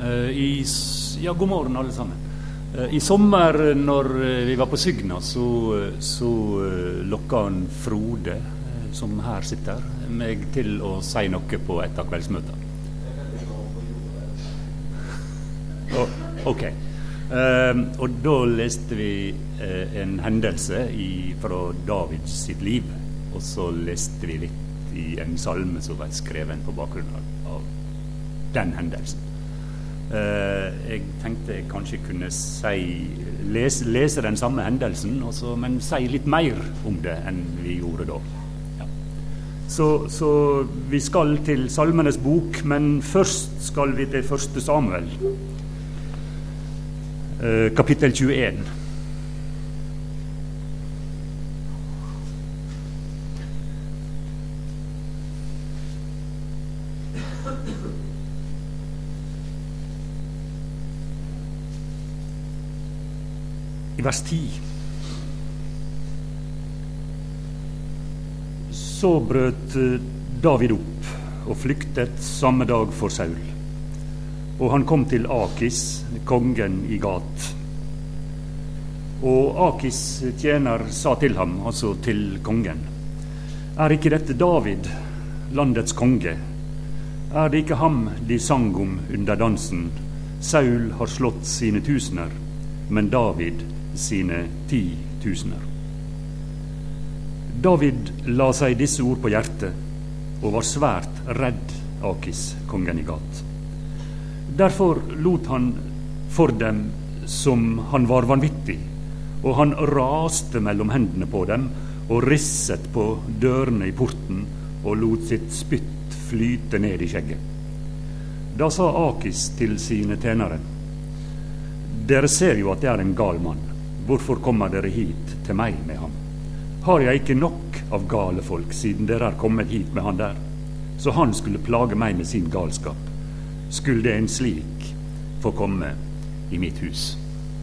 Ja, god morgen alle sammen. I sommer når vi var på Sygna, så lokket han Frode, som her sitter, meg til å si noe på et av kveldsmøtene. Ok. Og da leste vi en hendelse fra Davids sitt liv, og så leste vi litt i en salme som var skreven på bakgrunn av den hendelsen. Jeg tenkte jeg kanskje kunne lese den samme hendelsen, men si litt mer om det enn vi gjorde da. Ja. Så vi skal til Salmenes bok, men først skal vi til 1. Samuel, kapittel 21. I vers 10. Så brøt David opp og flyktet samme dag for Saul. Og han kom til Akis, kongen i Gat. Og Akis tjener sa til ham, altså til kongen: Er ikke dette David, landets konge? Er det ikke ham de sang om under dansen? Saul har slått sine tusener, men David sine 10 000. David la seg disse ord på hjertet og var svært redd Akis, kongen i Gat. Derfor lot han for dem som han var vanvittig, og han raste mellom hendene på dem og risset på dørene i porten og lot sitt spytt flyte ned i skjegget. Da sa Akis til sine tjenere: Dere ser jo at det er en gal mann. Hvorfor kommer dere hit til meg med ham? Har jeg ikke nok av gale folk, siden dere er kommet hit med han der? Så han skulle plage meg med sin galskap. Skulle det en slik få komme i mitt hus?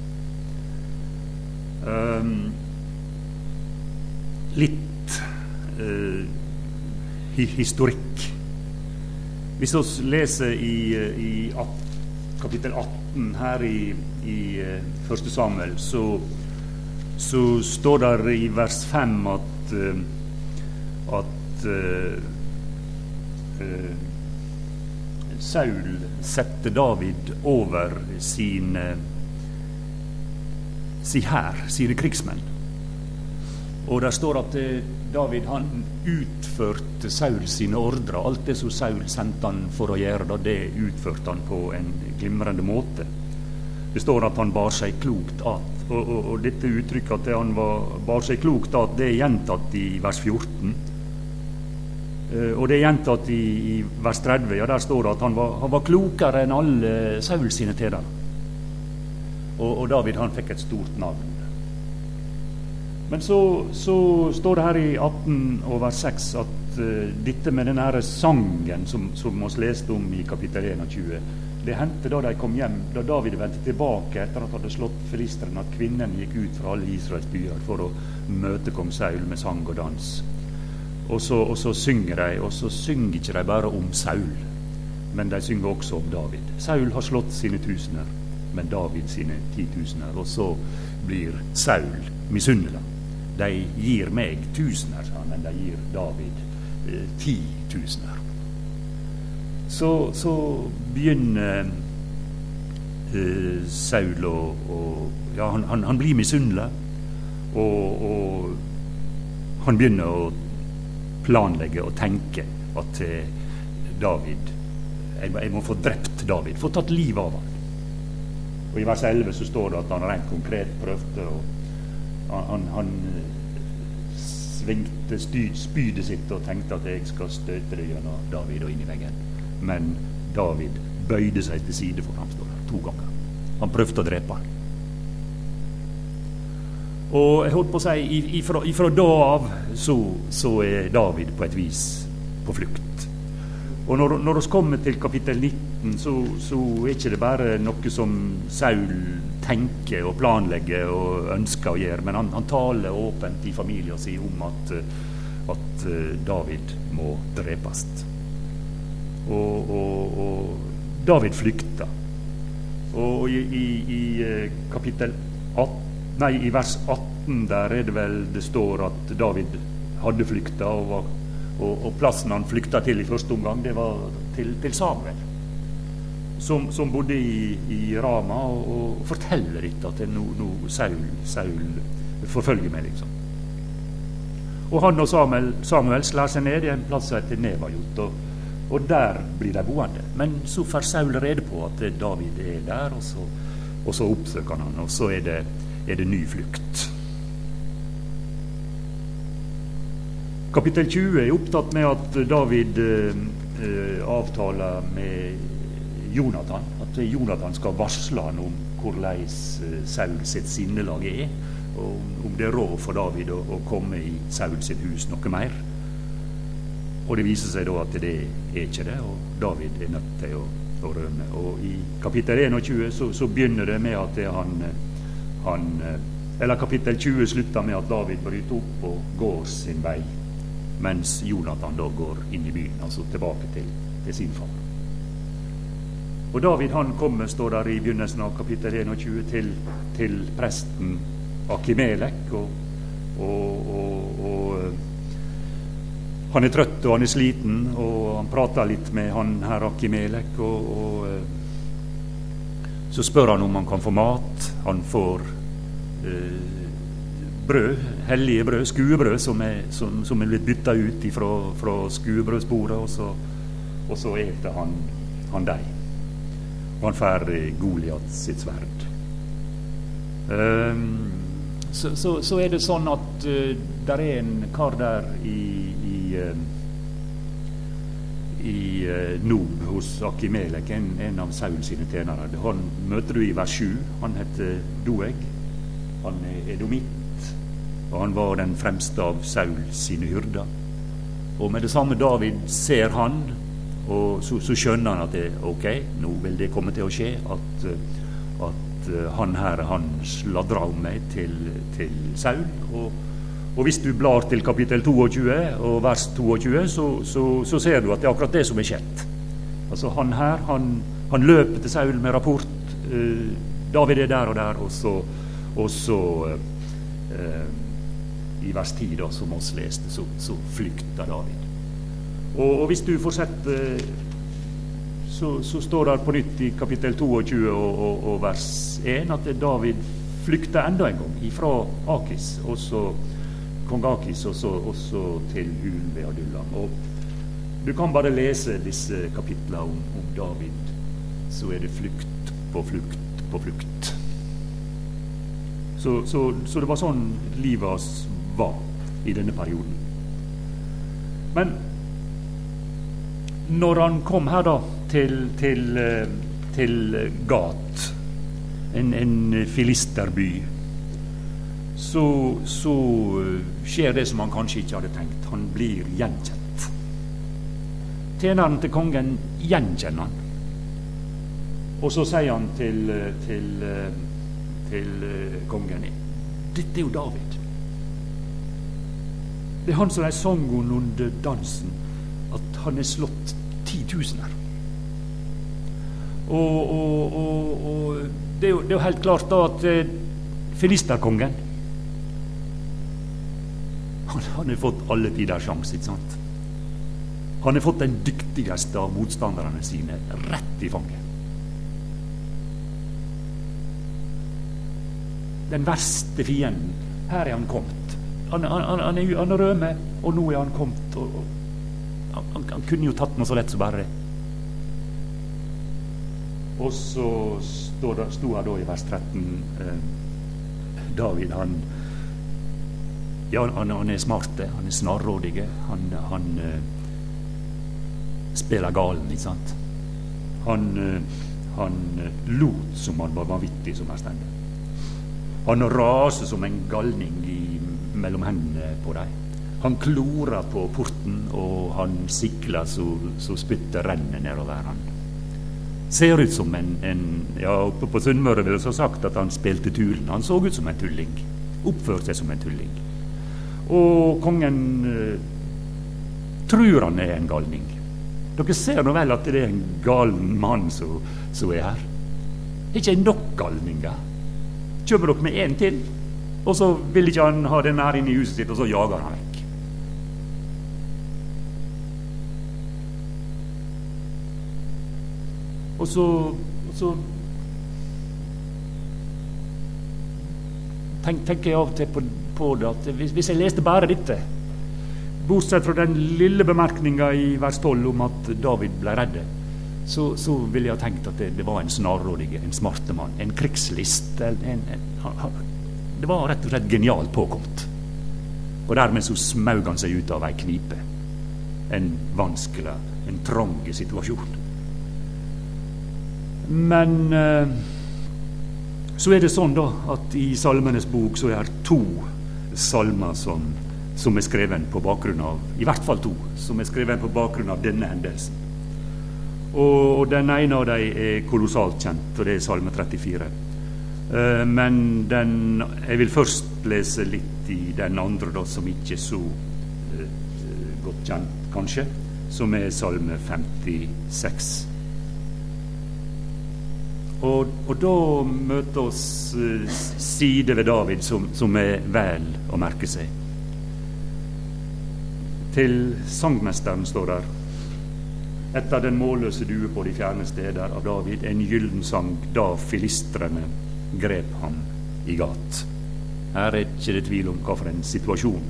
Litt historikk. Hvis vi leser i kapittel 18 her i 1. Samuel, så står der i vers 5 at Saul sette David over sin hær, sine krigsmenn. Og der står at David han utførte Saul sine ordre. Alt det som Saul sendte han for å gjøre, det utførte han på en glimrende måte. Det står at han bar seg klokt at, og dette uttrykket at han bar seg klokt at, det er gjentatt i vers 14. Og det er gjentatt i vers 30, ja, der står det at han var klokere enn alle Saul sine tjenere. Og David han fikk et stort navn. Men så står det her i 18 og vers 6 at dette med denne her sangen som vi leste om i kapittel 21, det hendte da de kom hjem, da David vendte tilbake etter at han hadde slått filisterne, at kvinnene gikk ut fra alle Israels byer for å møte kong Saul med sang og dans. Og så synger de, og så synger ikke de bare om Saul, men de synger også om David. Saul har slått sine tusener, men David sine 10 000. Og så blir Saul misunnelig. De gir meg tusener, sa han, men de gir David 10 000. Så begynner Saul ja, han blir misunnelig, og han begynner å planlegge og tenke at David, jeg må få drept David, få tatt livet av han. Og i vers 11 så står det at han rent konkret prøvde, og han svingte spydet sitt og tenkte at jeg skal støte det gjennom David og inn i veggen. Men David bøyde seg til side for ham, står det 2 ganger. Han prøvde å drepe han. Og jeg holdt på å si, ifra da av så er David på et vis på flukt. Og når vi kommer til kapittel 19, så er ikke det bare noe som Saul tenker og planlegger og ønsker å gjøre, men han taler åpent i familien sin om at David må drepes. Og David flykta. Og i kapittel 18, nei, i vers 18 der det vel det står at David hadde flykta, og plassen han flykta til i første omgang, det var til Samuel, som bodde i Rama, og forteller ikke at det nå Saul forfølger meg, liksom. Og han og Samuel slår seg ned i en plass som heter Nevajot, og der blir de boende. Men så får Saul rede på at David der, og så oppsøker han, og så er det ny flukt. Kapittel 20 er opptatt med at David avtaler med Jonathan, at Jonathan skal varsle han om hvordan Saul sitt sinnelag og om det er råd for David å komme i Saul sitt hus noe mer. Og det viser seg da at det er ikke det, og David er nødt til å rømme. Og i kapittel 21 så begynner det med at eller kapittel 20 slutter med at David bryter opp og går sin vei, mens Jonathan da går inn i byen, altså tilbake til sin far. Og David han kommer, står der i begynnelsen av kapittel 21, til presten Akimelek, og han er trøtt og han er sliten, og han prater litt med han her Akimelek, og så spør han om han kan få mat. Han får brød, hellige brød, skuebrød som er blitt bytta ut fra skuebrødsbordet, og så eter han deg. Og han får Goliat sitt sverd. Så er det sånn at der er en kar der i Nob hos Akimelek, en av Saul sine tjenere. Han møter du i vers 7. Han heter Doeg. Han er edomitt, og han var den fremste av Saul sine hyrder. Og med det samme David ser han, og så skjønner han at ok, nå vil det komme til å skje, at han her, han sladrer om meg til Saul, og hvis du blar til kapittel 22 og vers 22, så ser du at det er akkurat det som er skjedd. Altså han her, han løper til Saul med rapport, David er der og der, og så i vers 10 da, som oss leste, så flykter David. Og hvis du fortsetter, så står det på nytt i kapittel 22 og vers 1 at David flykter enda en gang ifra Akis, kong Akis, og så til hulen ved Adullam. Og du kan bare lese disse kapitlene om David, så er det flukt på flukt på flukt. Så det var sånn livet hans var i denne perioden. Men når han kom her da til Gat, en filisterby, så skjer det som han kanskje ikke hadde tenkt. Han blir gjenkjent. Tjeneren til kongen gjenkjenner han. Og så sier han til kongen, dette er jo David. Det er han som er sangen under dansen, at han er slått 10 000 og det er jo helt klart da at filisterkongen han har fått alle tiders sjans, ikke sant? Han har fått den dyktigste av motstanderne sine rett i fanget. Den verste fienden, her er han kommet. Han er rømme, og nå er han kommet, og han kunne jo tatt noe så lett som bare det. Og så sto her da i vers 13, David, han er smarte, han er snarrådige, han spiller galen, ikke sant? Han lot som han var vanvittig som her stende. Han raser som en galning mellom hendene på deg. Han klorer på porten, og han sikler så spytter renner nedover han. Ser ut som oppe på Sunnmøre vil jeg så sagt at han spilte turen. Han så ut som en tulling, oppførte seg som en tulling. Og kongen tror han er en galning. Dere ser nå vel at det er en galen mann som er her. Ikke nok galninger. Kjøper dere med en til, og så vil ikke han ha den her inne i huset sitt, og så jager han vekk. Og så tenker jeg av og til på det at hvis jeg leste bare dette, bortsett fra den lille bemerkningen i vers 12 om at David ble redde, så ville jeg ha tenkt at det var en snarrådige, en smarte mann, en krigslist. Det var rett og slett genialt påkommet. Og dermed så smaug han seg ut av ei knipe. En vanskelig, en trang situasjon. Men så er det sånn da at i Salmenes bok så er det 2 salmer som er skrevet på bakgrunn av, i hvert fall 2, som er skrevet på bakgrunn av denne hendelsen. Og den ene av dem er kolossalt kjent, og det er Salme 34. Men jeg vil først lese litt i den andre da, som ikke er så godt kjent, kanskje, som er Salme 56. Og da møter oss side ved David som er vel å merke seg. Til sangmesteren står der: etter den målløse due på de fjerne steder av David, en gylden sang da filistrene grep ham i gat. Her er ikke det tvil om hva for en situasjon.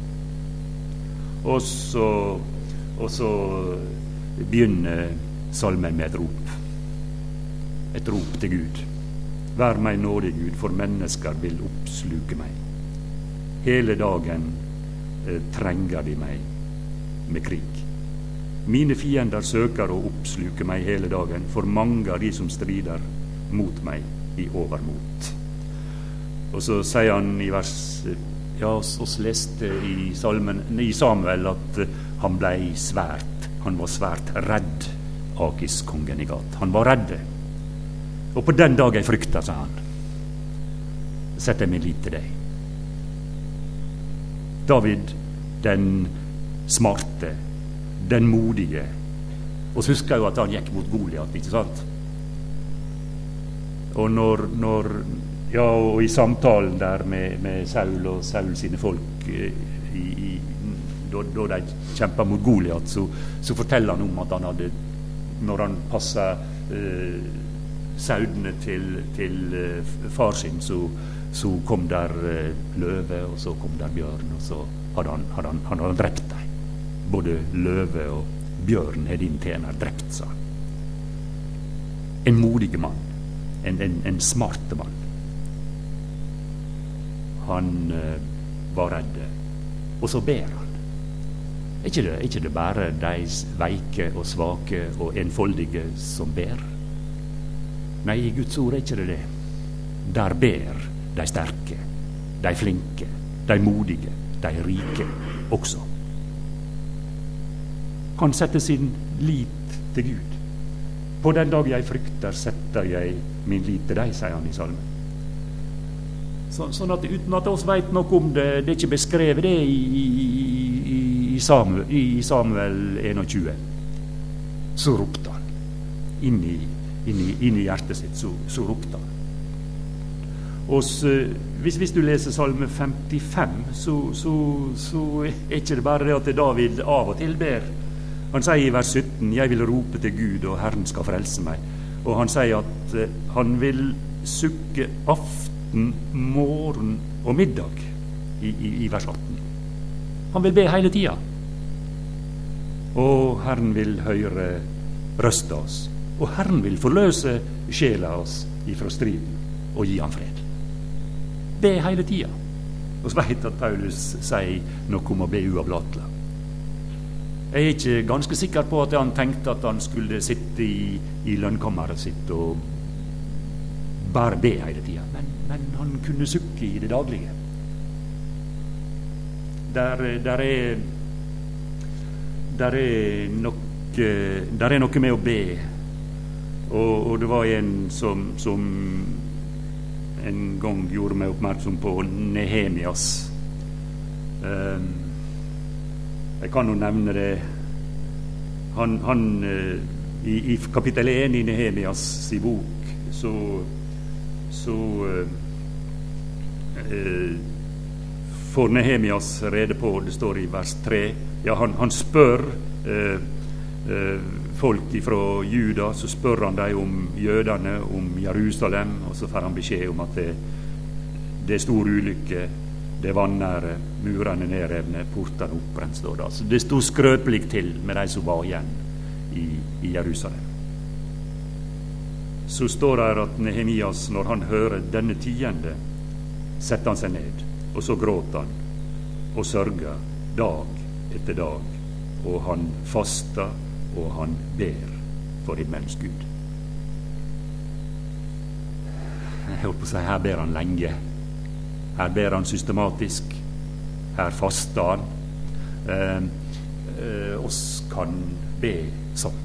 Og så begynner salmen med et rop. Et rop til Gud. Vær meg nådig, Gud, for mennesker vil oppsluke meg. Hele dagen trenger de meg med krig. Mine fiender søker å oppsluke meg hele dagen, for mange av de som strider mot meg i overmot. Og så sier han i vers, ja, oss leste i Samuel at han var svært redd Akis-kongen i gat. Han var redd. Og på den dag jeg frykter, sa han, setter jeg min lit til deg. David, den smarte, den modige. Og så husker jeg jo at han gikk mot Goliat, ikke sant? Og og i samtalen der med Saul og Saul sine folk, da de kjempet mot Goliat, så forteller han om at han hadde, når han passet saudene til far sin, så kom der løve, og så kom der bjørn, og så hadde han drept dem. Både løve og bjørn er din tjener drept, sa han. En modige mann, en smarte mann. Han var redd, og så ber han. Er ikke det bare de veike og svake og enfoldige som ber? Nei, i Guds ord er ikke det. Der ber de sterke, de flinke, de modige, de rike også. Han setter sin lit til Gud. På den dag jeg frykter, setter jeg min lit til deg, sier han i salmen. Sånn at uten at oss vet noe om det, det er ikke beskrevet det i Samuel 21, så ropte han. Inni hjertet sitt, så ropte han. Og hvis du leser salme 55, så er ikke det bare det at David av og til ber. Han sier i vers 17, jeg vil rope til Gud, og Herren skal frelse meg. Og han sier at han vil sukke aften, morgen og middag i vers 18. Han vil be hele tida. Og Herren vil høre røsta oss. Og Herren vil forløse sjela oss ifra striden og gi han fred. Be hele tida. Og så vet at Paulus sier noe om å be uavlatelig. Jeg er ikke ganske sikker på at han tenkte at han skulle sitte i lønnkammeret sitt og bare be hele tida, men han kunne sukke i det daglige. Der er noe med å be, og det var en som en gang gjorde meg oppmerksom på Nehemias. Jeg kan jo nevne det. Han i kapittel 1 i Nehemias i bok så får Nehemias rede på, det står i vers 3, ja, han spør folk fra Juda, så spør han dem om jødene, om Jerusalem, og så får han beskjed om at det er stor ulykke, det er vannære, murene nedrevne, portene oppbrent, står det. Så det stod skrøpelig til med de som var igjen i Jerusalem. Så står det at Nehemias, når han hører denne tiende, setter han seg ned, og så gråter han, og sørger dag etter dag, og han faster, og han ber for himmelens Gud. Jeg holdt på å si, her ber han lenge. Her ber han systematisk. Her faster han. Oss kan be sånn.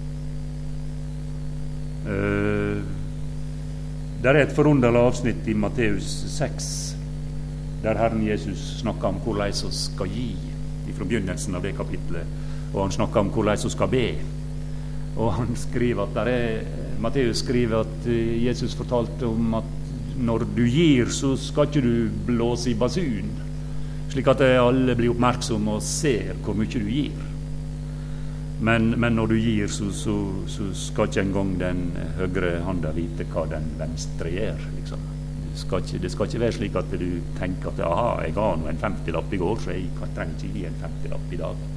Der er et forunderlig avsnitt i Matteus 6, der Herren Jesus snakker om hvordan vi skal gi, fra begynnelsen av det kapitlet, og han snakker om hvordan vi skal be. Og han skriver at Matteus skriver at Jesus fortalte om at når du gir, så skal ikke du blåse i basun, slik at alle blir oppmerksomme og ser hvor mye du gir. Men når du gir, så skal ikke engang den høyre handa vite hva den venstre gjør, liksom. Det skal ikke være slik at du tenker at aha, jeg ga nå en 50-lapp i går, så jeg trenger ikke gi en 50-lapp i dag.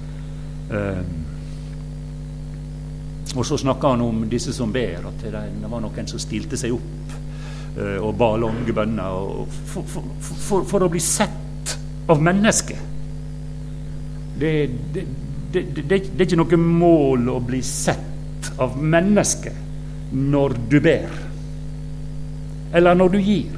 Og så snakker han om disse som ber, at det var noen som stilte seg opp og ba lange bønner for å bli sett av mennesket. Det er ikke noe mål å bli sett av mennesket når du ber, eller når du gir.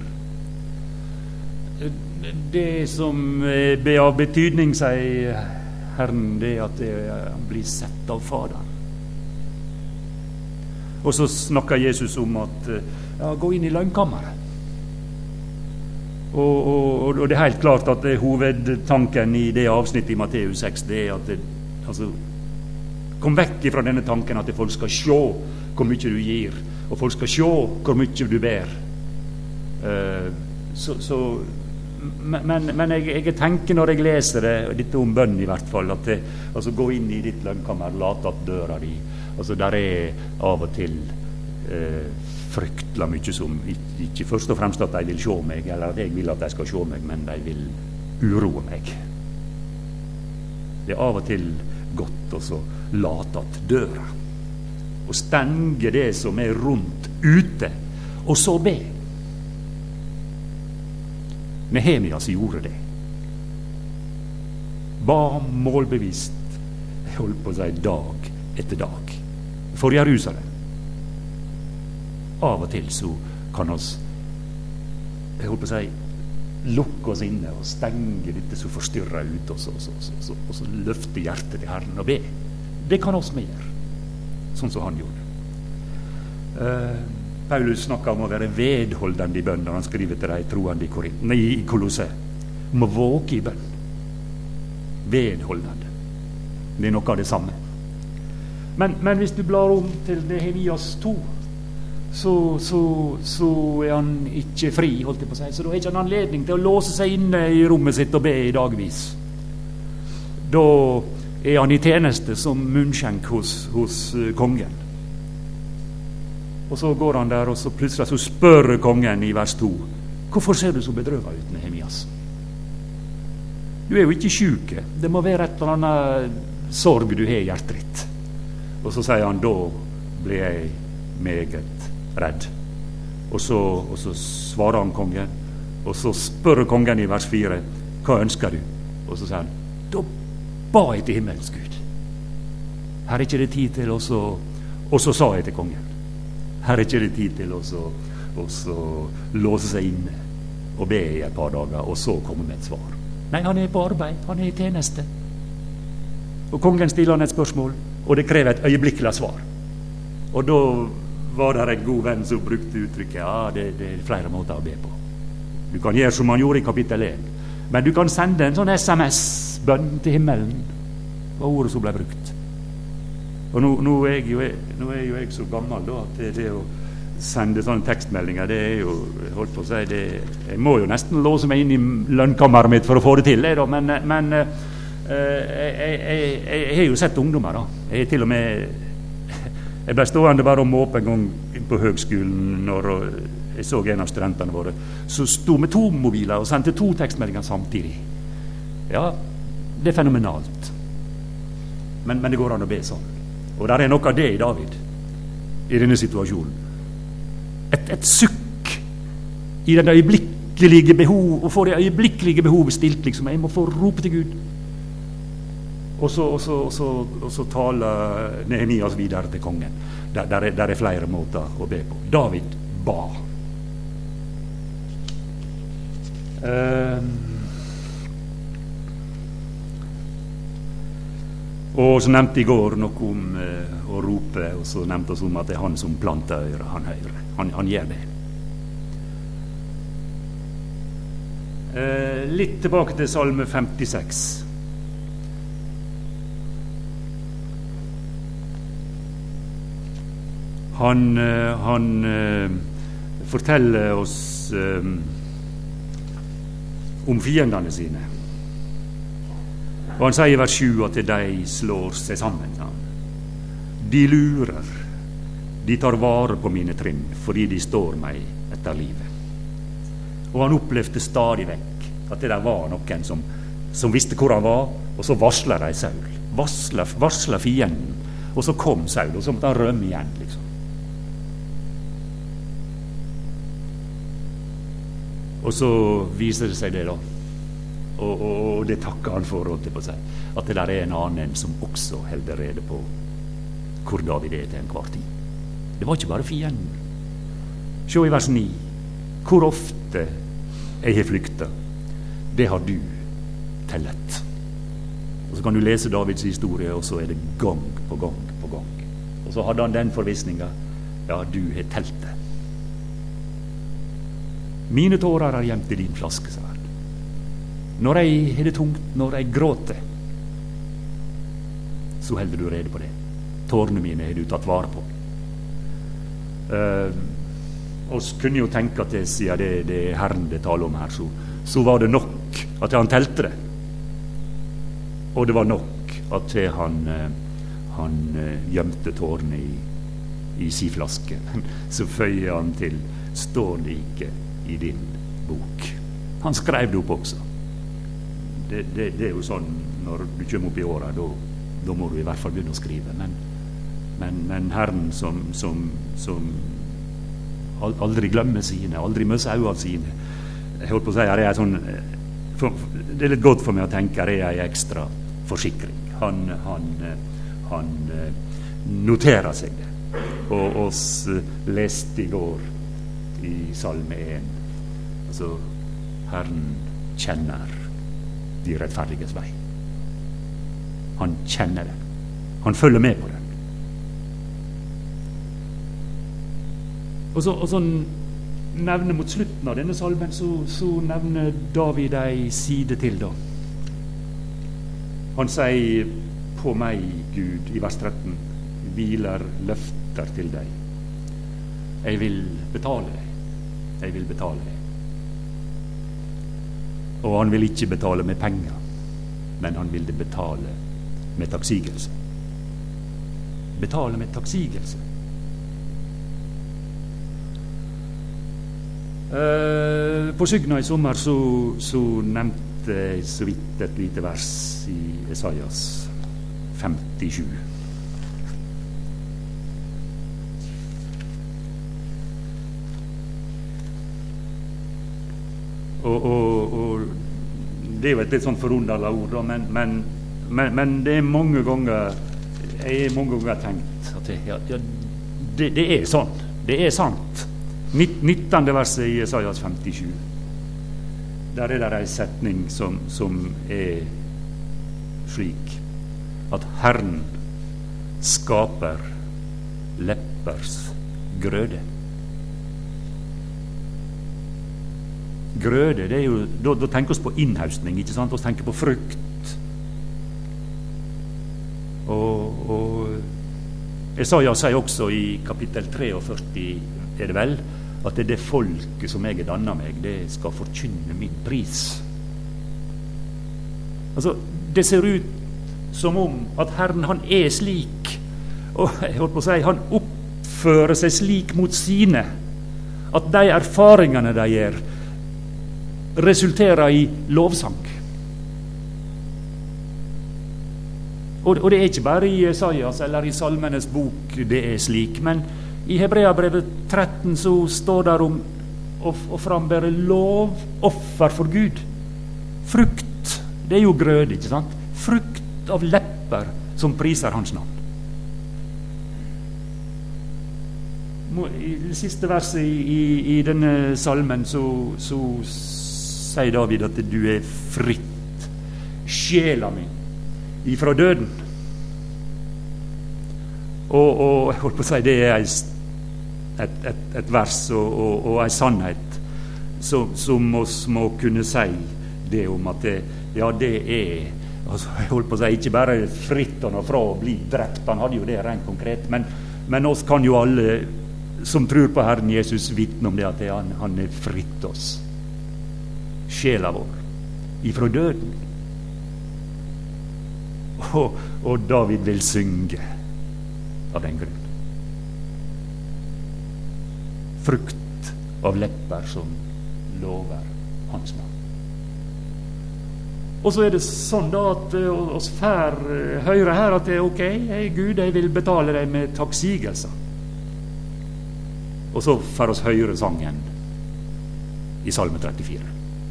Det som er av betydning, sier Herren, det er at det blir sett av Faderen. Og så snakker Jesus om at gå inn i løgnkammeret. Og det er helt klart at hovedtanken i det avsnittet i Matteus 6, det er at kom vekk fra denne tanken at folk skal se hvor mye du gir, og folk skal se hvor mye du ber. Men jeg tenker når jeg leser dette om bønn i hvert fall, at gå inn i ditt løgnkammer, late at døra di, der er av og til fryktelig mye som ikke først og fremst at de vil se meg, eller at jeg vil at de skal se meg, men de vil uroe meg. Det er av og til godt å late at døra, og stenge det som er rundt ute, og så be. Nehemias gjorde det. Ba målbevisst, jeg holdt på å si dag etter dag, for Jerusalem. Av og til så kan oss, jeg holdt på å si, lukke oss inne og stenge dette som forstyrrer ut oss, og så løfte hjertet til Herren og be. Det kan oss mer, sånn som han gjorde. Paulus snakker om å være vedholdende i bønn når han skriver til de troende i Kolosse, om å våge i bønn. Vedholdende. Det er noe av det samme. Men hvis du blar om til Nehemias 2, så er han ikke fri, holdt jeg på å si. Så da har ikke han anledning til å låse seg inne i rommet sitt og be i dagvis. Da er han i tjeneste som munnskjenk hos kongen. Og så går han der, og så plutselig så spør kongen i vers 2, hvorfor ser du så bedrøvet ut, Nehemias? Du er jo ikke syk. Det må være et eller annet sorg du har i hjertet ditt. Og så sier han, da blir jeg meget redd. Og så svarer han kongen, og så spør kongen i vers 4, hva ønsker du? Og så sier han, da ba jeg til himmelens Gud. Her er ikke det tid til, og så sa jeg til kongen, her er ikke det tid til å låse seg inne og be i et par dager, og så komme med et svar. Nei, han er på arbeid, han er i tjeneste. Og kongen stiller han et spørsmål, og det krever et øyeblikkelig svar. Og da var det en god venn som brukte uttrykket, ja, det er flere måter å be på. Du kan gjøre som han gjorde i kapittel 1, men du kan sende en sånn SMS-bønn til himmelen, var ordet som ble brukt. Og nå er jo jeg så gammel da, at det å sende sånne tekstmeldinger, det jo, holdt på å si, jeg må jo nesten låse meg inn i lønnkammeret mitt for å få det til, men jeg har jo sett ungdommer da. Jeg ble stående bare og måpe en gang på høgskolen når jeg så en av studentene våre som sto med 2 mobiler og sendte 2 tekstmeldinger samtidig. Ja, det fenomenalt. Men det går an å be sånn. Og der noe av det i David i denne situasjonen. Et sukk i den øyeblikkelige behov, og få det øyeblikkelige behovet stilt, liksom. Jeg må få rope til Gud. Og så taler Nehemias videre til kongen. Der flere måter å be på. David ba. Og så nevnte i går noe om å rope, og så nevnte oss om at det han som planter øret, han hører. Han gjør det. Litt tilbake til Salme 56. Han forteller oss om fiendene sine. Og han sier i vers 7 at de slår seg sammen. De lurer, de tar vare på mine trinn, fordi de står meg etter livet. Og han opplevde stadig vekk at det der var noen som visste hvor han var, og så varslet de Saul. Varslet fienden, og så kom Saul, og så måtte han rømme igjen, liksom. Og så viser det seg det da, og det takker han for, at det der en annen som også holder rede på hvor David til enhver tid. Det var ikke bare fienden. Se i vers 9, hvor ofte jeg har flyktet, det har du tellet. Og så kan du lese Davids historie, og så det gang på gang på gang. Og så hadde han den forvissningen, ja, du har telt det. Mine tårer er gjemt i din flaskesverd. Når jeg har det tungt, når jeg gråter, så holder du rede på det. Tårene mine har du tatt vare på. Og så kunne jo tenke at siden det Herren det taler om her, så var det nok at han telte det. Og det var nok at han gjemte tårene i si flaske. Så føyer han til, står det ikke i din bok. Han skrev det opp også. Det jo sånn, når du kommer opp i året, da må du i hvert fall begynne å skrive. Men Herren som aldri glemmer sine, aldri møser øynene sine. Jeg holdt på å si, det litt godt for meg å tenke, det en ekstra forsikring. Han noterer seg det. Og oss leste i går i Salme 1. Altså, Herren kjenner de rettferdiges vei. Han kjenner det. Han følger med på det. Og så nevner mot slutten av denne salmen, så nevner David ei side til da. Han sier, på meg, Gud, i vers 13, hviler løfter til deg. Jeg vil betale deg. Jeg vil betale deg. Og han vil ikke betale med penger, men han vil det betale med takksigelse. Betale med takksigelse. På Sygna i sommer så nevnte jeg så vidt et lite vers i Esaias 57. Og det jo et litt sånn forunderlig ord, men det mange ganger jeg mange ganger tenkt at det sånn. Det sant. 19. verset i Esaias 57. Der det en setning som slik at Herren skaper leppers grøde. Grøde, det jo, da tenker vi på innhaustning, ikke sant? Vi tenker på frukt. Og Esaias sier også i kapittel 43 det vel at det folket som jeg dannet meg, det skal forkynne min pris. Altså, det ser ut som om at Herren, han slik, og jeg holdt på å si, han oppfører seg slik mot sine, at de erfaringene de gjør, resulterer i lovsang. Og det ikke bare i Jesajas eller i Salmenes bok det slik, men i Hebreabrevet 13 så står det om å frambære lovoffer for Gud. Frukt, det jo grøde, ikke sant? Frukt av lepper som priser hans navn. I det siste verset i denne salmen så sier David at du fritt, sjela min, ifra døden. Og jeg holdt på å si, det et vers og en sannhet som oss må kunne si det om at det altså, jeg holdt på å si, ikke bare fritt han fra å bli drept, han hadde jo det rent konkret, men oss kan jo alle som tror på Herren Jesus vitne om det at han fritt oss, sjela vår, ifra døden. Og David vil synge av den grunn. Frukt av lepper som lover hans navn. Og så det sånn da at oss får høre her at det ok, Gud, jeg vil betale deg med takksigelser. Og så får oss høre sangen i Salme 34.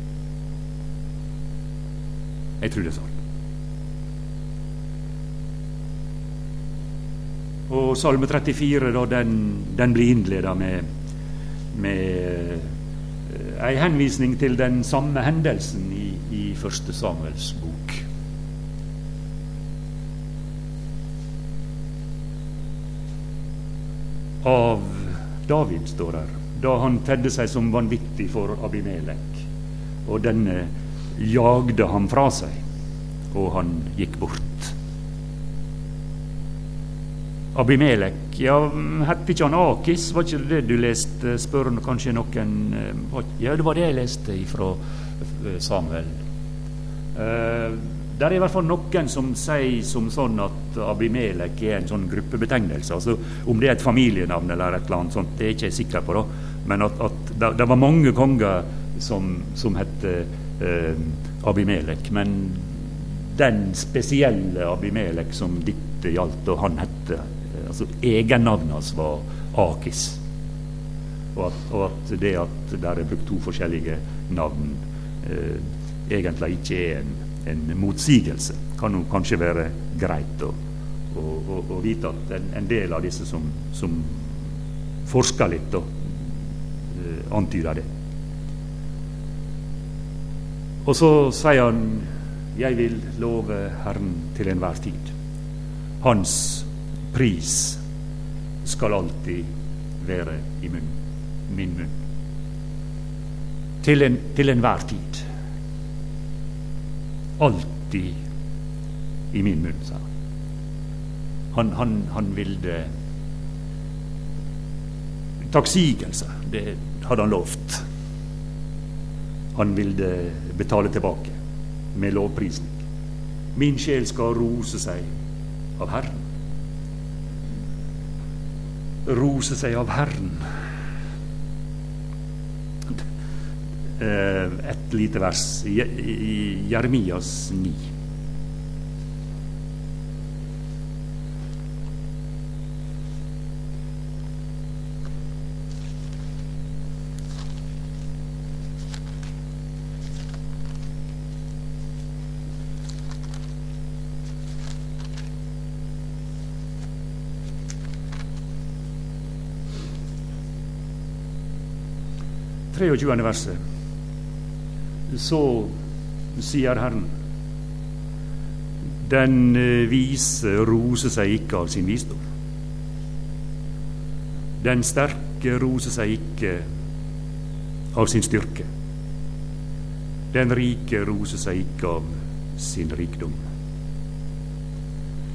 Jeg tror det sånn. Og Salme 34 da, den blir innledet med en henvisning til den samme hendelsen i første Samuels bok. Av David står her, da han tedde seg som vanvittig for Abimelek, og denne jagde han fra seg, og han gikk bort. Abimelek, ja, hette ikke han Akis? Var ikke det du leste? Spør kanskje noen. Ja, det var det jeg leste fra Samuel. Det i hvert fall noen som sier som sånn at Abimelek en sånn gruppebetegnelse. Altså, om det et familienavn eller et eller annet sånt, det ikke jeg sikker på da. Men at det var mange konger som hette Abimelek. Men den spesielle Abimelek som dette gjaldt, og han hette altså egennavnet hans var Akis, og at det at der brukt to forskjellige navn egentlig ikke en motsigelse, kan jo kanskje være greit å vite at en del av disse som forsker litt og antyder det. Og så sier han, jeg vil love Herren til enhver tid. Hans pris skal alltid være i min munn. Til enhver tid. Alltid i min munn, sa han. Han ville takksigelse, det hadde han lovt. Han ville betale tilbake med lovprisning. Min sjel skal rose seg av Herren. Rose seg av Herren. Et lite vers i Jeremias 9. Det 23. verset. Så sier Herren, den vise roser seg ikke av sin visdom. Den sterke roser seg ikke av sin styrke. Den rike roser seg ikke av sin rikdom.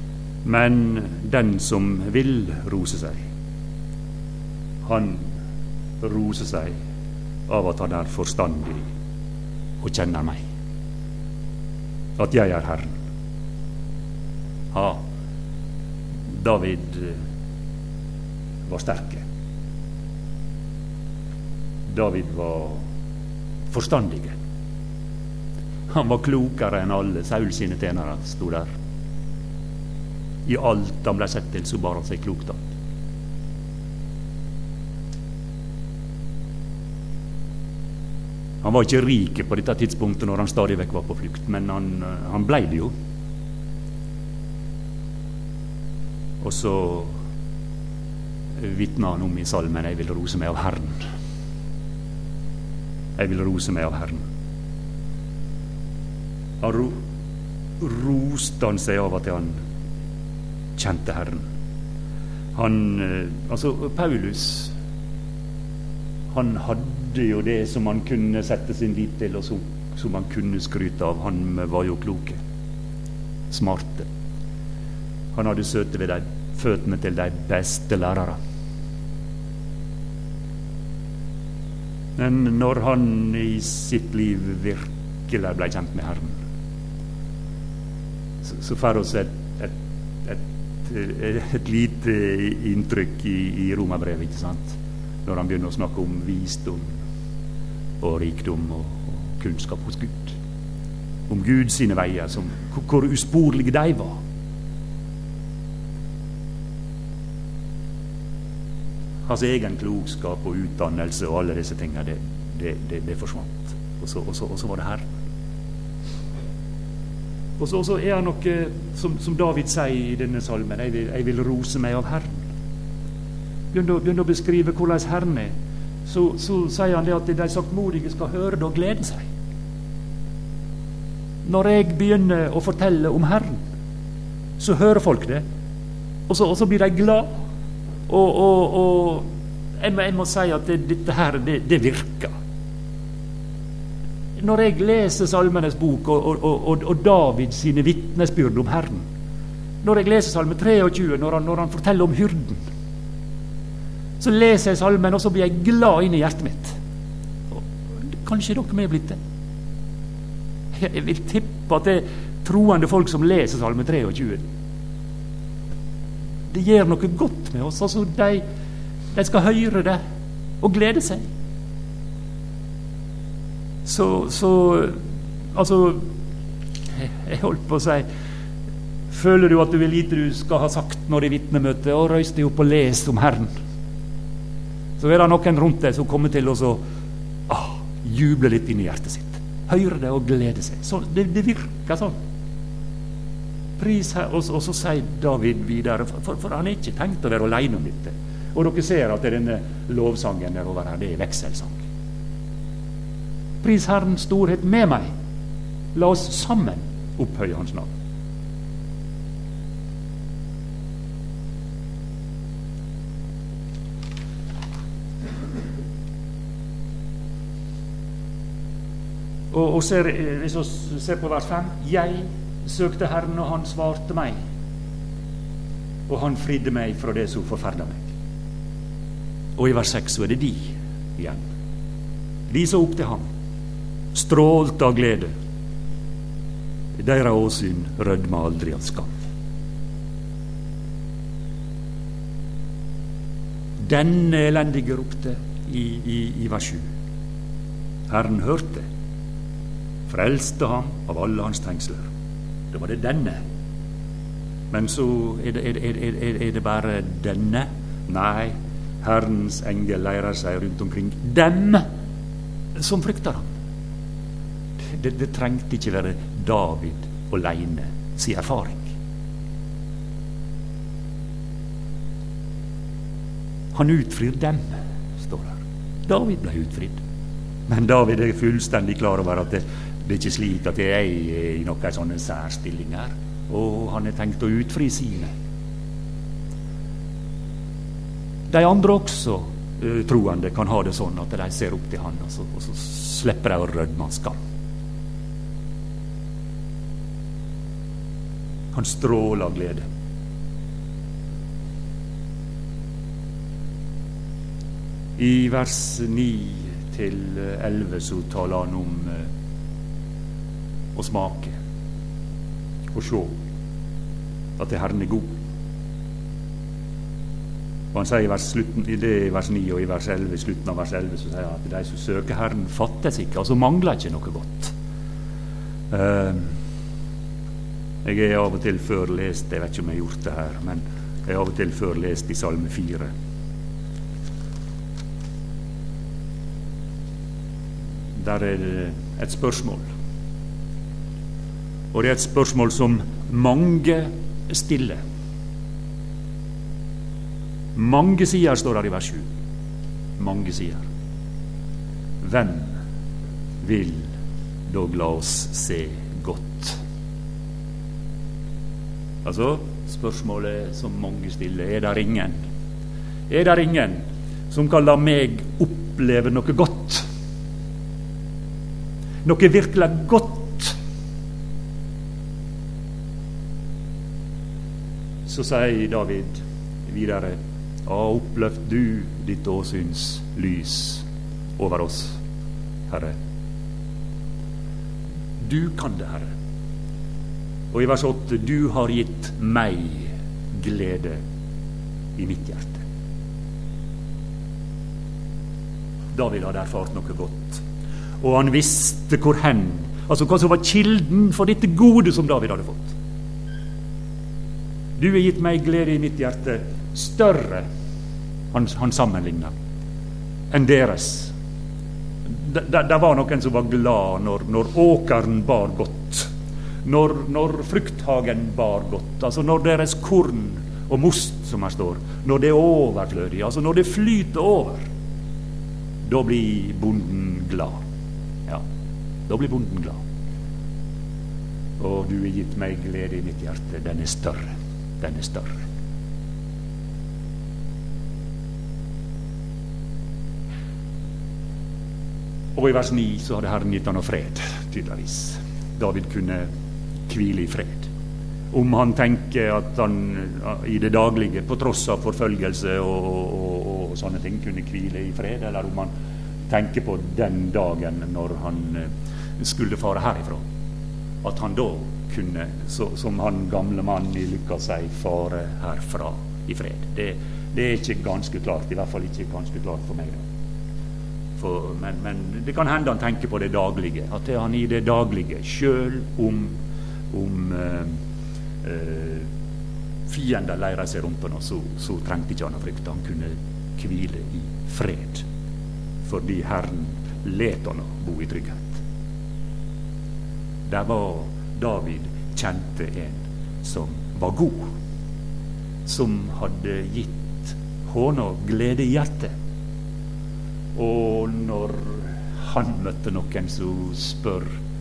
Men den som vil rose seg, han rose seg av at han er forstandig og kjenner meg. At jeg er Herren. Ja, David var sterke. David var forstandige. Han var klokere enn alle Saul sine tjenere, stod der. I alt han ble sett til, så bar han seg klokt av. Han var ikke rik på dette tidspunktet når han stadig vekk var på flukt, men han ble det jo. Og så vitna han om i salmen: jeg vil rose meg av Herren. Jeg vil rose meg av Herren. Han roste han seg av at han kjente Herren. Paulus, han hadde jo det som han kunne sette sin lit til, og som han kunne skryte av. Han var jo kloke, smarte. Han hadde søte ved føttene til de beste lærere. Men når han i sitt liv virkelig ble kjent med Herren, så får oss et lite inntrykk i Romerbrevet, ikke sant? Når han begynner å snakke om visdom og rikdom og kunnskap hos Gud. Om Gud sine veier, hvor usporlige de var. Hans egen klokskap og utdannelse og alle disse tingene, det forsvant. Og så var det Herren. Og så er det noe som David sier i denne salmen: jeg vil rose meg av Herren. Begynner å beskrive hvordan Herren er. Så sier han det at de saktmodige skal høre det og glede seg. Når jeg begynner å fortelle om Herren, så hører folk det, og så blir de glad. Og jeg må si at dette her, det virker. Når jeg leser Salmenes bok og David sine vitnesbyrd om Herren, når jeg leser Salme 23, når han forteller om hyrden, så leser jeg salmen, og så blir jeg glad inn i hjertet mitt. Og kanskje dere med blitt det. Jeg vil tippe at det er troende folk som leser Salme 23. Det gjør noe godt med oss. Altså, de skal høre det og glede seg. Jeg holdt på å si, føler du at du vil lite du skal ha sagt når det er vitnemøte, og røys deg opp og les om Herren, så er det noen rundt deg som kommer til å juble litt inn i hjertet sitt, høre det og glede seg. Så det virker sånn. Pris her, og så sier David videre, for han er ikke tenkt å være alene om dette. Og dere ser at denne lovsangen over her, det er vekselsang. Pris Herrens storhet med meg. La oss sammen opphøye hans navn. Og hvis vi ser på vers 5: jeg søkte Herren, og han svarte meg, og han fridde meg fra det som forferdet meg. Og i vers 6 så er det de igjen. De så opp til ham, strålte av glede. Deres åsyn rødma aldri av skam. Denne elendige ropte i vers 7. Herren hørte, frelste ham av alle hans trengsler. Det var det denne. Men så er det bare denne. Nei, Herrens engel leirer seg rundt omkring dem som frykter ham. Det trengte ikke være David alene sin erfaring. Han utfrir dem, står der. David ble utfridd. Men David er fullstendig klar over at det er ikke slik at jeg er i noen sånne særstillinger, og han er tenkt å utfri sine. De andre også troende kan ha det sånn at de ser opp til han, og så slipper de å rødme av skam. Han stråler av glede. I vers 9-11 så taler han om å smake og se at det Herren er god. Og han sier i vers 9 og i vers 11, i slutten av vers 11, så sier han at de som søker Herren fattes ikke, altså mangler ikke noe godt. Jeg er av og til før lest, jeg vet ikke om jeg har gjort det her, men jeg har av og til før lest i Salme 4. Der er det et spørsmål. Og det er et spørsmål som mange stiller. Mange sider står der i vers 7. Mange sider. Hvem vil dog la oss se godt? Altså, spørsmålet som mange stiller, er der ingen som kan la meg oppleve noe godt? Noe virkelig godt? Så sier David videre: oppløft du ditt åsyns lys over oss, Herre. Du kan det, Herre. Og i vers 8: du har gitt meg glede i mitt hjerte. David hadde erfart noe godt, og han visste hvor hen, altså hva som var kilden for dette gode som David hadde fått. Du har gitt meg glede i mitt hjerte, større, han sammenligner, enn deres. Det var noen som var glad når åkeren bar godt, når frukthagen bar godt, altså når deres korn og most, som her står, når det er overflødig, altså når det flyter over, da blir bonden glad. Ja, da blir bonden glad. Og du har gitt meg glede i mitt hjerte, den er større. Den er større. Og i vers 9 så hadde Herren gitt han fred, tydeligvis. David kunne hvile i fred. Om han tenker at han i det daglige, på tross av forfølgelse og sånne ting, kunne hvile i fred, eller om han tenker på den dagen når han skulle fare herifra, at han da kunne, som han gamle mann i Lukas sier, fare herfra i fred. Det er ikke ganske klart, i hvert fall ikke ganske klart for meg da. Men det kan hende han tenker på det daglige, at det han i det daglige, selv om fiender leirer seg rundt på noe, så trengte ikke han å frykte. Han kunne hvile i fred, fordi Herren let han å bo i trygghet. Der var David kjente en som var god, som hadde gitt hånda glede i hjertet. Og når han møtte noen som spør,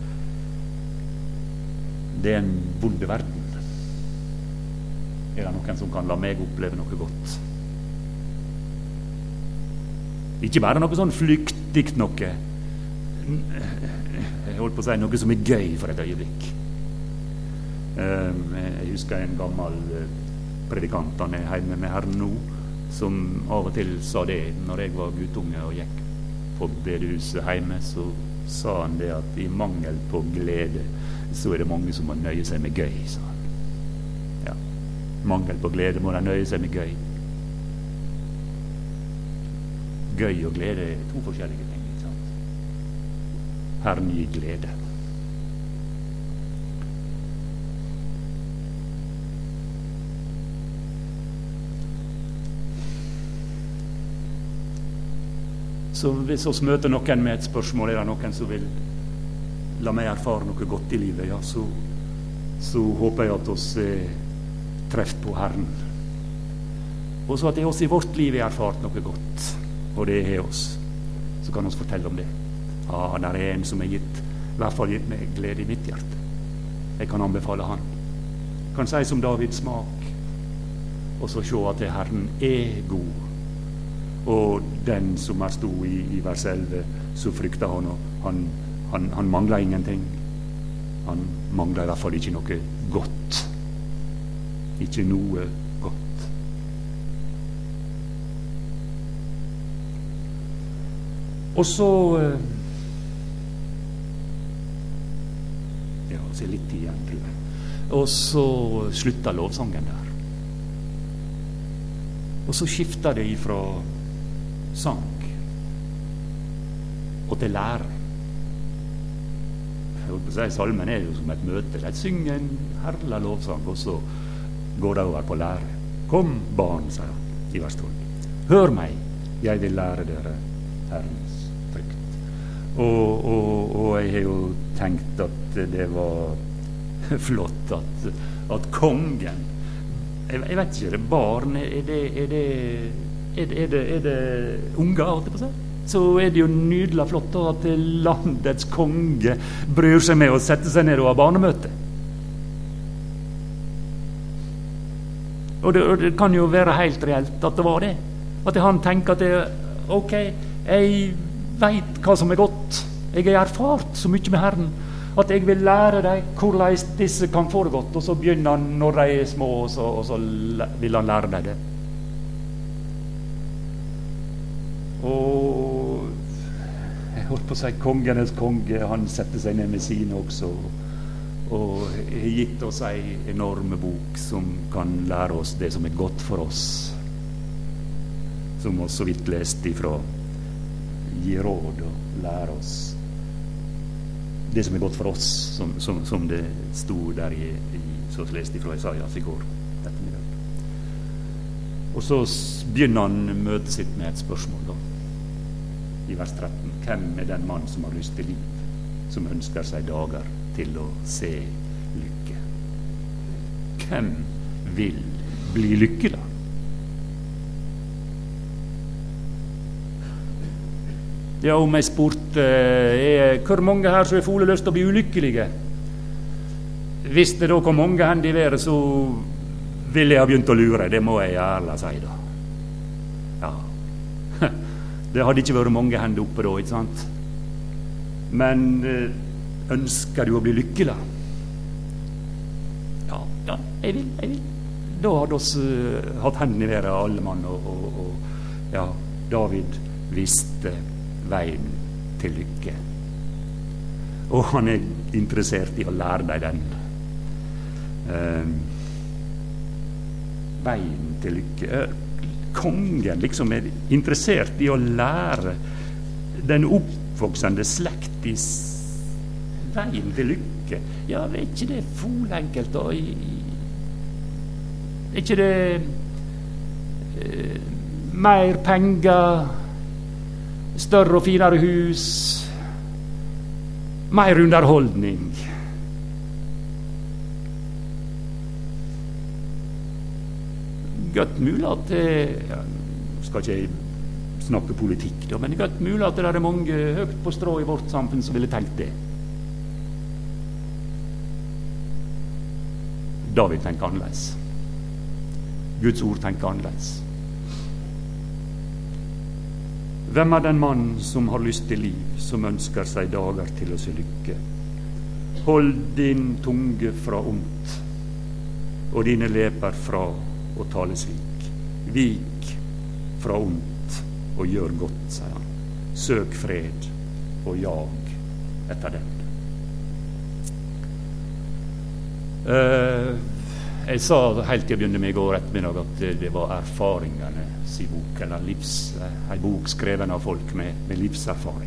det er en vonde verden, er det noen som kan la meg oppleve noe godt? Ikke bare noe sånn flyktig noe, jeg holdt på å si noe som er gøy for et øyeblikk. Jeg husker en gammel predikant, han er hjemme med Herren nå, som av og til sa det når jeg var guttunge og gikk på bedehuset hjemme, så sa han det at i mangel på glede så er det mange som må nøye seg med gøy, sa han. Ja, mangel på glede må de nøye seg med gøy. Gøy og glede er to forskjellige ting, ikke sant? Herren gir glede. Så hvis vi møter noen med et spørsmål, er det noen som vil la meg erfare noe godt i livet, ja, så håper jeg at vi treffer på Herren. Og så at det også i vårt liv er erfart noe godt, og det er oss, så kan vi fortelle om det. Ja, der er en som har gitt, i hvert fall gitt meg glede i mitt hjerte. Jeg kan anbefale han. Jeg kan si som David, smak, og så se at det Herren er god. Og den som er stod i vers 11, så frykter han mangler ingenting. Han mangler i hvert fall ikke noe godt. Ikke noe godt. Og så så litt igjen, tror jeg. Og så slutta lovsangen der. Og så skifta det ifra sang og til lære. Jeg holdt på å si, salmen er jo som et møte. De synger en herlig lovsang, og så går det over på lære. Kom, barn, sier han i vers 12. Hør meg, jeg vil lære dere Herrens frykt. Og jeg har jo tenkt at det var flott at kongen, jeg vet ikke, det er barn, er det unger, holdt jeg på å si? Så er det jo nydelig flott at landets konge bryr seg med å sette seg ned og ha barnemøte. Og det kan jo være helt reelt at det var det. At han tenker at ok, jeg vet hva som er godt. Jeg har erfart så mye med Herren at jeg vil lære dem hvordan disse kan få det godt. Og så begynner han når de er små, og så vil han lære dem det. Og jeg holdt på å si kongenes konge, han setter seg ned med sine også, og har gitt oss en enorme bok som kan lære oss det som er godt for oss, som vi så vidt leste ifra, gi råd og lære oss det som er godt for oss, som det stod der så leste ifra Isaias i går ettermiddag. Og så begynner han møtet sitt med et spørsmål da, i vers 13. Hvem er den mann som har lyst til liv, som ønsker seg dager til å se lykke? Hvem vil bli lykkelig? Ja, om jeg spurte hvor mange her som har fått lyst til å bli ulykkelige? Hvis det da kom mange hender i været, så ville jeg ha begynt å lure. Det må jeg ærlig si da. Ja. Det hadde ikke vært mange hender oppe da, ikke sant? Men ønsker du å bli lykkelig? Ja, jeg vil. Da hadde vi hatt hendene i været, alle mann, og ja, David visste veien til lykke. Og han er interessert i å lære deg den. Veien til lykke. Kongen liksom er interessert i å lære den oppvoksende slekt i veien til lykke. Ja, er ikke det folenkelt da? Er ikke det mer penger, større og finere hus, mer underholdning? Godt mulig at skal ikke jeg snakke politikk da, men godt mulig at det er mange høyt på strå i vårt samfunn som ville tenkt det. David tenker annerledes. Guds ord tenker annerledes. Hvem er den mann som har lyst til liv, som ønsker seg dager til å se lykke? Hold din tunge fra ondt, og dine leper fra å tale slik. Vik fra ondt og gjør godt, sier han. Søk fred og jag etter den. Jeg sa helt til å begynne med i går ettermiddag at det var erfaringene si bok, eller en bok skreven av folk med livserfaring.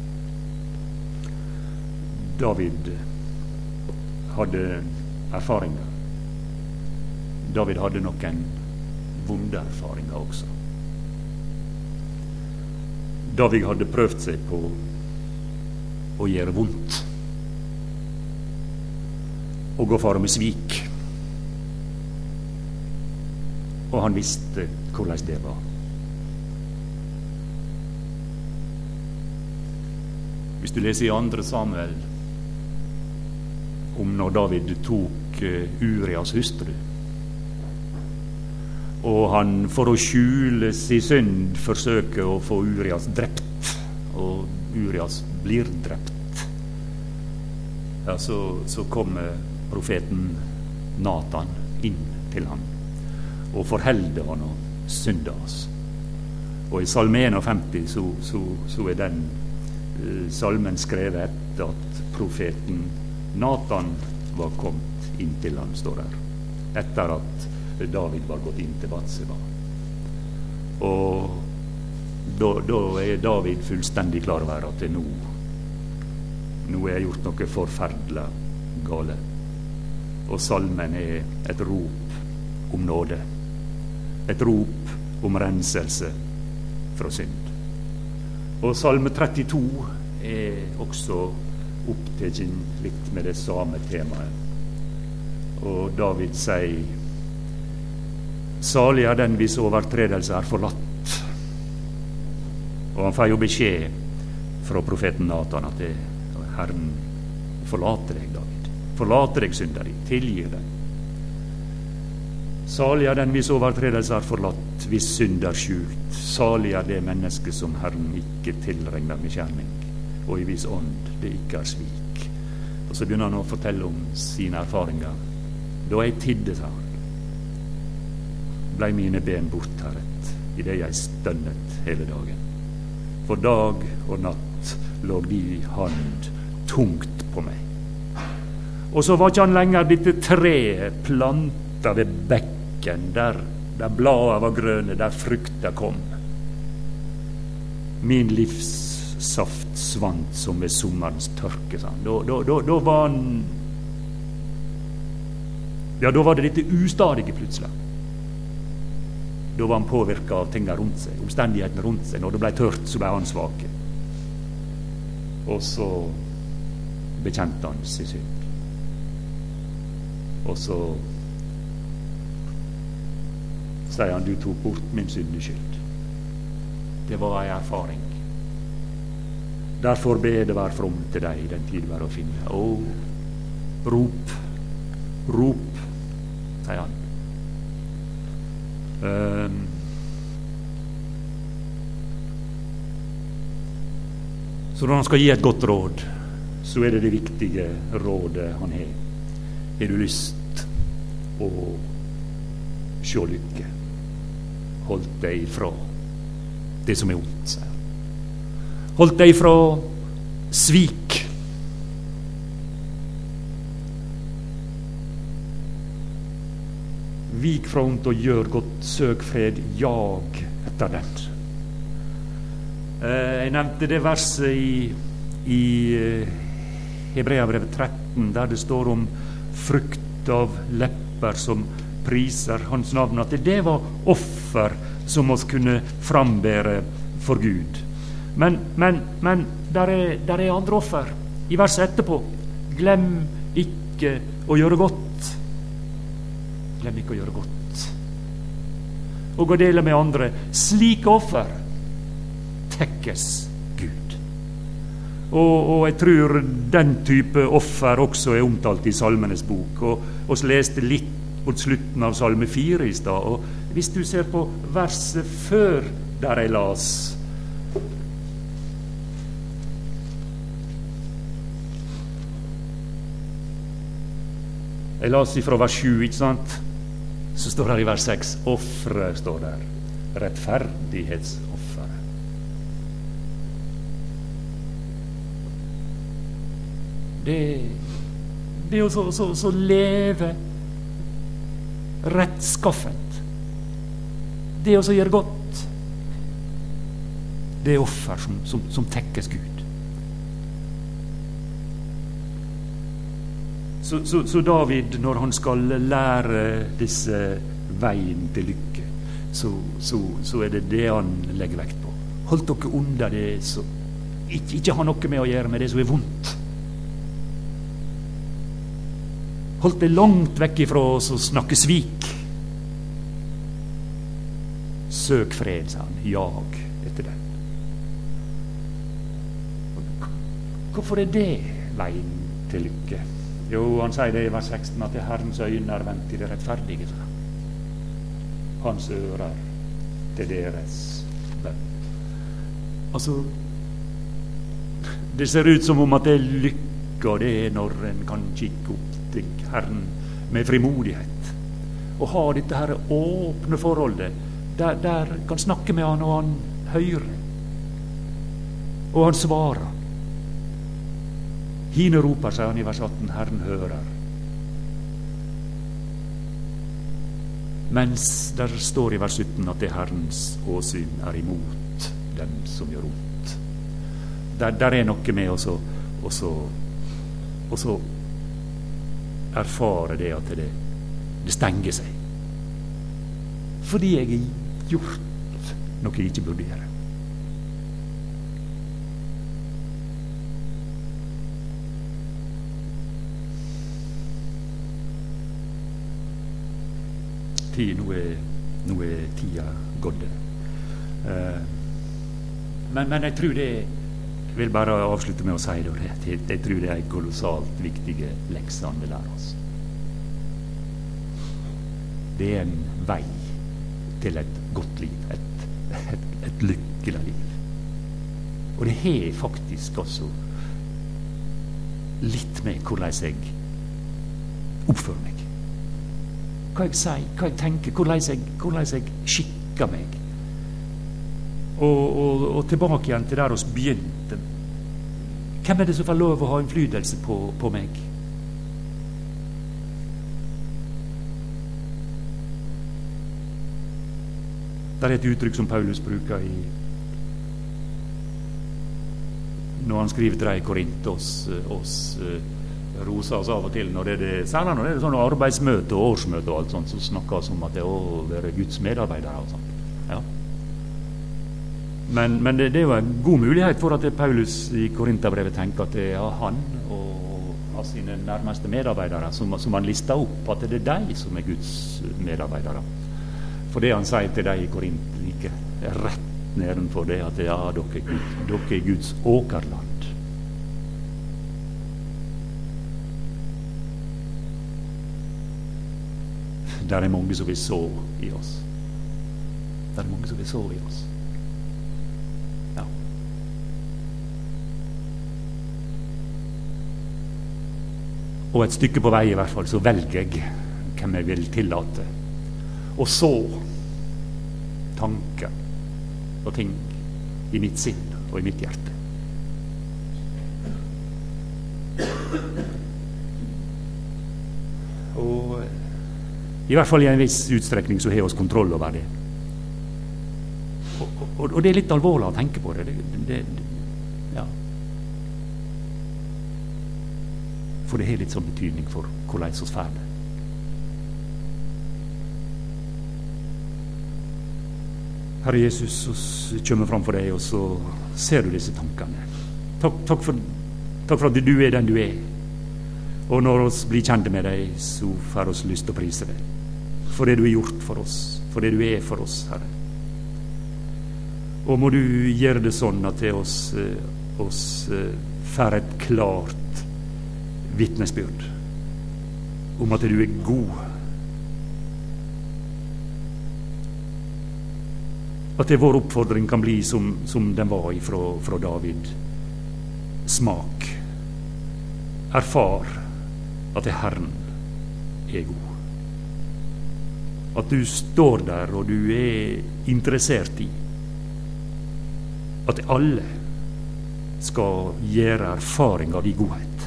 David hadde erfaringer. David hadde noen vonde erfaringer også. David hadde prøvd seg på å gjøre vondt og gå fare med svik. Og han visste hvordan det var. Hvis du leser i 2. Samuel om når David tok Urias hustru, og han for å skjule sin synd forsøker å få Urias drept, og Urias blir drept, ja, så kommer profeten Nathan inn til han og forhelder han og synda oss. Og i Salme 51 så er den salmen skrevet etter at profeten Nathan var kommet inn til han, står der. Etter at David var gått inn til Batseba. Og da er David fullstendig klar over at nå er jeg gjort noe forferdelig gale. Og salmen er et rop om nåde. Et rop om renselse fra synd. Og salme 32 er også opptatt litt med det samme temaet. Og David sier: salig er den hvis overtredelse er forlatt. Og han får jo beskjed fra profeten Nathan at Herren forlater deg, David. Forlater deg synder di, tilgir deg. Salig er den hvis overtredelse er forlatt, hvis synd er skjult. Salig er det menneske som Herren ikke tilregner med kjerning, og i hvis ånd det ikke er svik. Og så begynner han å fortelle om sine erfaringer. Da jeg tidde, sa han, blei mine ben bortherret, i det jeg stønnet hele dagen. For dag og natt lå de hand tungt på meg. Og så var ikke han lenger dette treet planta ved bekken, der bladet var grønne, der frukta kom. Min livssaft svant som ved sommerens tørke, sa han. Da var han... Ja, da var det dette ustadige plutselig. Da var han påvirket av tingene rundt seg, omstendighetene rundt seg. Når det ble tørt, så ble han svake. Og så bekjente han sin synd. Og så sier han: du tok bort min syndeskyld. Det var en erfaring. Derfor be det være from til deg i den tid være å finne. Å, rop, rop, sier han. Så når han skal gi et godt råd, så er det viktige rådet han har. Har du lyst å se lykke, hold deg ifra det som er ondt, sier han. Hold deg ifra svik. Vik fra ondt og gjør godt, søk fred, jag etter den. Jeg nevnte det verset i Hebreabrevet 13, der det står om frukt av lepper som priser hans navn, at det var offer som oss kunne frambære for Gud. Men der er andre offer. I verset etterpå: glem ikke å gjøre godt. Glem ikke å gjøre godt. Og å dele med andre. Slike offer tekkes Gud. Og jeg tror den type offer også er omtalt i Salmenes bok. Og vi leste litt mot slutten av Salme 4 i stad. Og hvis du ser på verset før der jeg las, jeg las ifra vers 7, ikke sant? Så står det i vers 6, offre, står der. Rettferdighetsoffere. Det er jo så leve rettskaffent. Det er å gjøre godt. Det er offer som tekkes Gud. Så David, når han skal lære disse veien til lykke, så er det han legger vekt på. Hold dere unna det som ikke har noe med å gjøre med det som er vondt. Hold deg langt vekk ifra oss og snakke svik. Søk fred, sa han. Jag etter den. Hvorfor er det veien til lykke? Jo, han sier det i vers 16, at det Herrens øyne er vendt til det rettferdige. Hans ører til deres bønn. Altså, det ser ut som om at det er lykke, og det er når en kan kikke opp til Herren med frimodighet. Og ha dette her åpne forholdet, der kan snakke med han, og høyrer. Og han svarer. Hine roper, sier han i vers 18, Herren hører. Mens der står i vers 17 at det Herrens åsyn er imot dem som gjør ondt. Der er noe med å så erfare det at det stenger seg. Fordi jeg har gjort noe jeg ikke burde gjøre. Nå er tida gått. Men jeg tror det vil bare avslutte med å si det. Jeg tror det er en kolossalt viktige lekse han vil lære oss. Det er en vei til et godt liv, et lykkelig liv. Og det har faktisk også litt med hvordan jeg oppfører meg. Hva jeg sier, hva jeg tenker, hvordan jeg skikker meg. Og tilbake igjen til der oss begynte. Hvem er det som får lov å ha innflytelse på meg? Det er et uttrykk som Paulus bruker når han skriver til deg i Korint oss roser oss av og til særlig når det er sånne arbeidsmøte og årsmøte og alt sånt, så snakker vi om at det er å være Guds medarbeidere og sånt. Ja. Men det er jo en god mulighet for at Paulus i Korinterbrevet tenker at det er han og av sine nærmeste medarbeidere som han lister opp, at det er de som er Guds medarbeidere. For det han sier til deg i Korint like rett nedenfor det at ja, dere er Guds åkerland. Der er mange som vil så i oss. Der er mange som vil så i oss. Ja. Og et stykke på vei i hvert fall så velger jeg hvem jeg vil tillate. Og så tanker og ting i mitt sinn og i mitt hjerte. Og i hvert fall i en viss utstrekning så har vi oss kontroll over det. Og det er litt alvorlig å tenke på det. Ja. For det har litt sånn betydning for hvordan vi får det. Herre Jesus, vi kommer fram for deg, og så ser du disse tankene. Takk for at du er den du er. Og når vi blir kjente med deg, så får vi lyst til å prise deg. For det du har gjort for oss, for det du er for oss, Herre. Og må du gjøre det sånn at det oss får et klart vitnesbyrd om at du er god. At det vår oppfordring kan bli som den var fra David. Smak. Erfar at det Herren er god. At du står der og du er interessert i at alle skal gjøre erfaring av din godhet.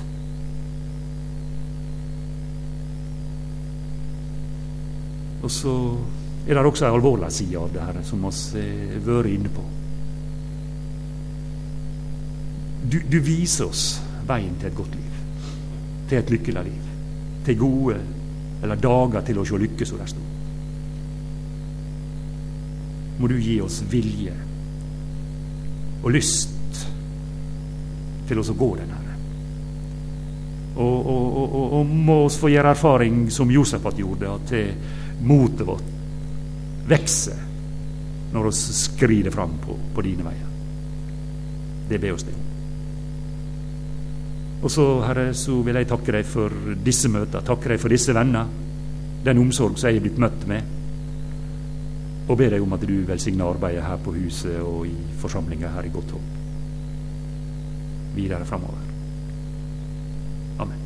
Og så er det også en alvorlig side av det her som vi har vært inne på. Du viser oss veien til et godt liv, til et lykkelig liv, til gode eller dager til å se lykke, som det står. Må du gi oss vilje og lyst til oss å gå den her. Og må oss få gjøre erfaring som Josefat gjorde, at motet vårt vekse når vi skrider fram på dine veier. Det ber oss det om. Og så, Herre, så vil jeg takke deg for disse møter, takke deg for disse venner, den omsorg som jeg er blitt møtt med, og ber deg om at du velsigner arbeidet her på huset og i forsamlingen her i Godt Håp. Videre fremover. Amen.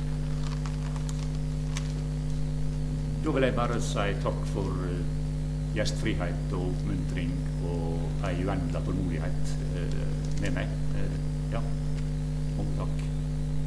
Da vil jeg bare si takk for gjestfrihet og oppmuntring og ei uendelig tålmodighet med meg. Ja, mange takk.